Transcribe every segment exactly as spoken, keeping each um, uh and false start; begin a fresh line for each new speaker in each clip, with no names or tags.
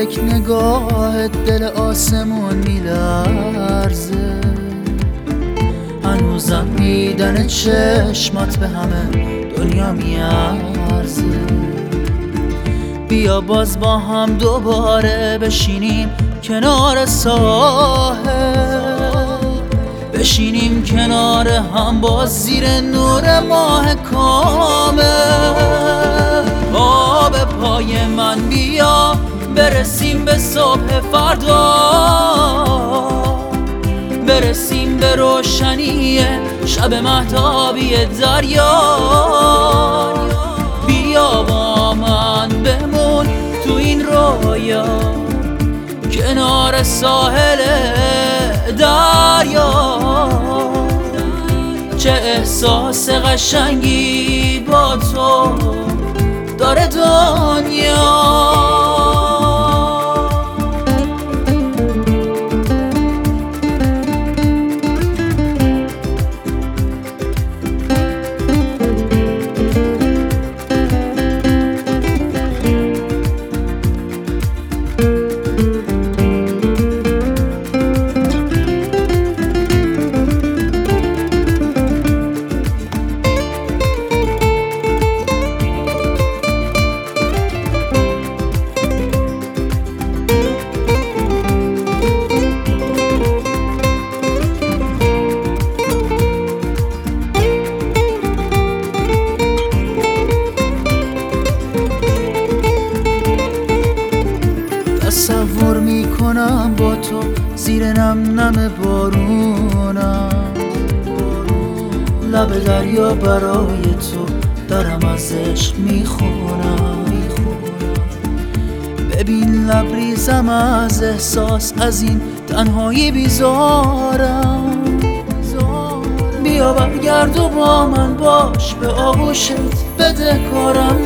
یک نگاه دل آسمون میلرزه، هنوزم دیدن چشمات به همه دنیا میارزه. بیا باز با هم دوباره بشینیم کنار ساحل، بشینیم کنار هم باز زیر نور ماه کامل. آب پای من بیا برسیم به صبح فردا، برسیم به روشنی شب مهتابی دریا. بیا با من بمون تو این رویا کنار ساحل دریا. چه احساس قشنگی با تو داره دنیا. تصور میکنم با تو زیر نم نم بارونم، لب دریا برای تو دارم از عشق میخونم. ببین لبریزم از احساس، از این تنهایی بیزارم. بیا برگرد و با من باش، به آغوشت بده کارم.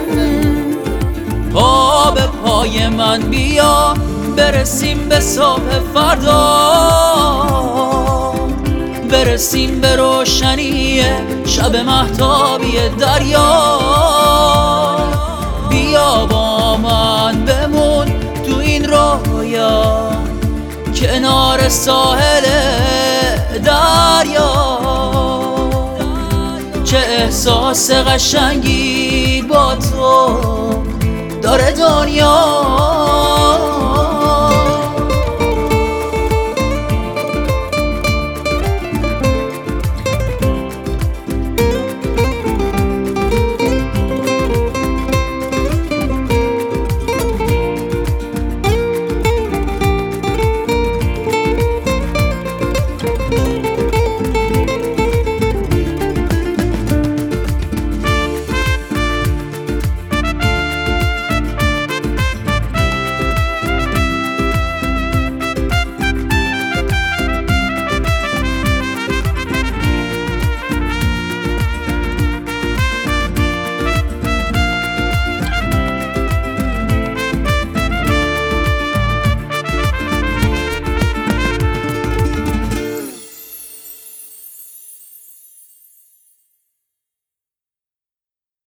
آب پای من بیا برسیم به صبح فردا، برسیم به روشنی شب مهتابی دریا. بیا با من بمون تو این رویا کنار ساحل دریا. چه احساس قشنگی با تو داره دنیا.